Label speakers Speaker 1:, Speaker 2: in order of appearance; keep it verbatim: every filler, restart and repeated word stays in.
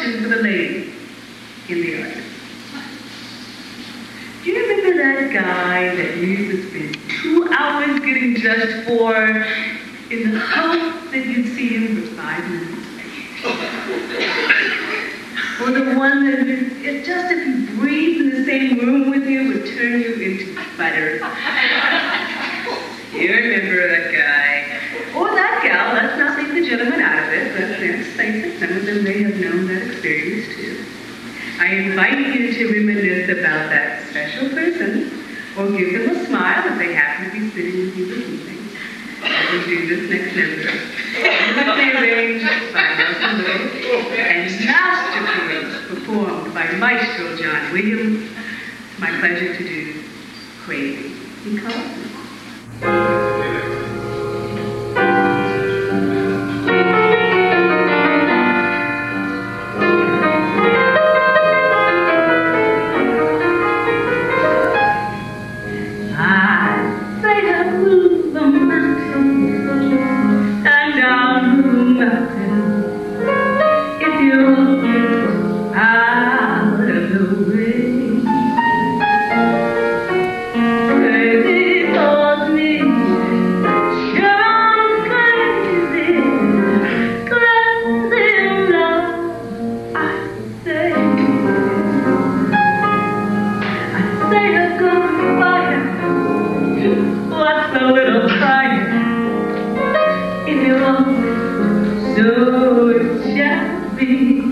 Speaker 1: question for the lady in the audience. Do you remember that guy that you used to spend two hours getting judged for in the hope that you'd see him for five minutes? Or the one that if just if he breathed in the same room with you would turn you into butter? You remember that guy. Or that gal, let's not leave the gentleman out of it, but let's face it, some of them may have known that experience too. I invite you to reminisce about that special person, or give them a smile if they happen to be sitting with you this evening, as we do this next number. Beautifully arranged by Nelson Lewis and masterfully performed by Maestro John Williams. It's my pleasure to do Crazy Because. So it shall be.